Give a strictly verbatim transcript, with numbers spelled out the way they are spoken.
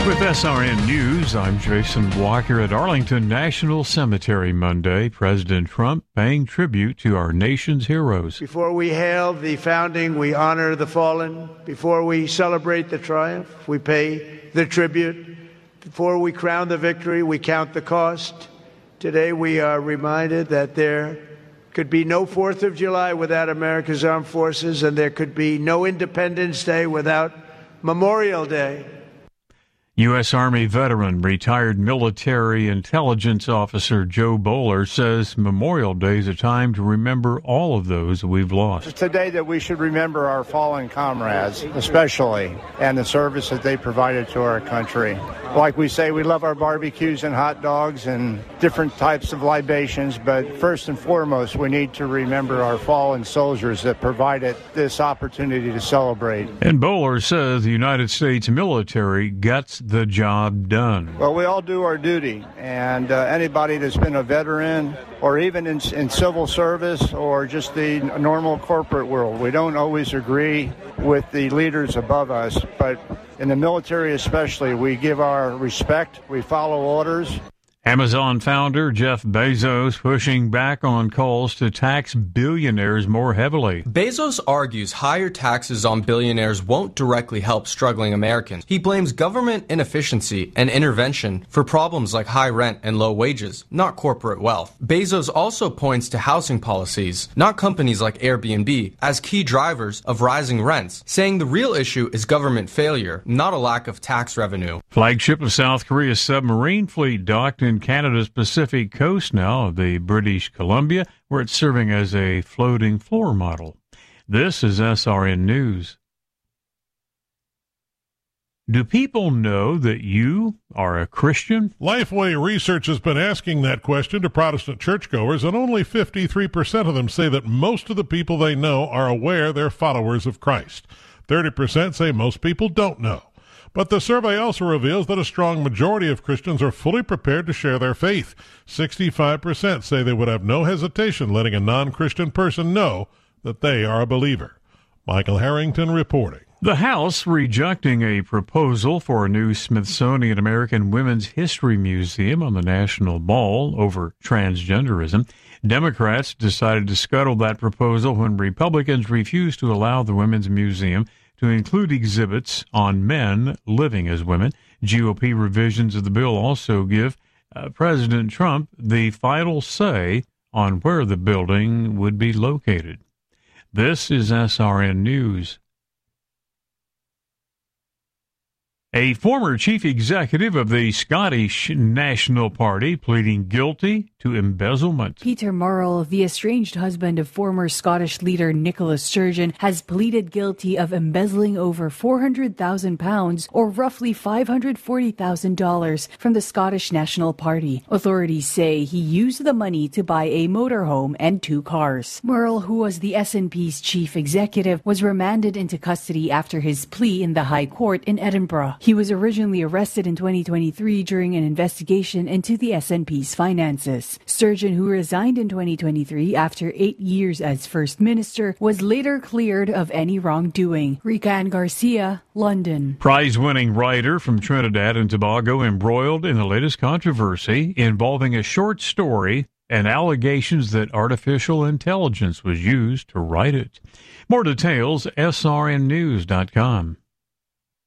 With S R N News, I'm Jason Walker. At Arlington National Cemetery Monday, President Trump paying tribute to our nation's heroes. Before we hail the founding, we honor the fallen. Before we celebrate the triumph, we pay the tribute. Before we crown the victory, we count the cost. Today we are reminded that there could be no fourth of July without America's armed forces, and there could be no Independence Day without Memorial Day. U S. Army veteran, retired military intelligence officer Joe Bowler says Memorial Day is a time to remember all of those we've lost. It's a day that we should remember our fallen comrades, especially, and the service that they provided to our country. Like we say, we love our barbecues and hot dogs and different types of libations, but first and foremost, we need to remember our fallen soldiers that provided this opportunity to celebrate. And Bowler says the United States military gets the job done. Well, we all do our duty, and uh, anybody that's been a veteran or even in, in civil service or just the normal corporate world, we don't always agree with the leaders above us, but in the military especially, we give our respect, we follow orders. Amazon founder Jeff Bezos pushing back on calls to tax billionaires more heavily. Bezos argues higher taxes on billionaires won't directly help struggling Americans. He blames government inefficiency and intervention for problems like high rent and low wages, not corporate wealth. Bezos also points to housing policies, not companies like Airbnb, as key drivers of rising rents, saying the real issue is government failure, not a lack of tax revenue. Flagship of South Korea's submarine fleet docked in Canada's Pacific coast now of the British Columbia, where it's serving as a floating floor model. This is S R N News. Do people know that you are a Christian? Lifeway Research has been asking that question to Protestant churchgoers, and only fifty-three percent of them say that most of the people they know are aware they're followers of Christ. thirty percent say most people don't know. But the survey also reveals that a strong majority of Christians are fully prepared to share their faith. sixty-five percent say they would have no hesitation letting a non-Christian person know that they are a believer. Michael Harrington reporting. The House rejecting a proposal for a new Smithsonian American Women's History Museum on the National Mall over transgenderism. Democrats decided to scuttle that proposal when Republicans refused to allow the Women's Museum to include exhibits on men living as women. G O P revisions of the bill also give uh, President Trump the final say on where the building would be located. This is S R N News. A former chief executive of the Scottish National Party pleading guilty to embezzlement. Peter Murrell, the estranged husband of former Scottish leader Nicola Sturgeon, has pleaded guilty of embezzling over four hundred thousand pounds, or roughly five hundred forty thousand dollars, from the Scottish National Party. Authorities say he used the money to buy a motorhome and two cars. Murrell, who was the S N P's chief executive, was remanded into custody after his plea in the High Court in Edinburgh. He was originally arrested in twenty twenty-three during an investigation into the S N P's finances. Sturgeon, who resigned in twenty twenty-three after eight years as First Minister, was later cleared of any wrongdoing. Rican Garcia, London. Prize-winning writer from Trinidad and Tobago embroiled in the latest controversy involving a short story and allegations that artificial intelligence was used to write it. More details, S R N news dot com.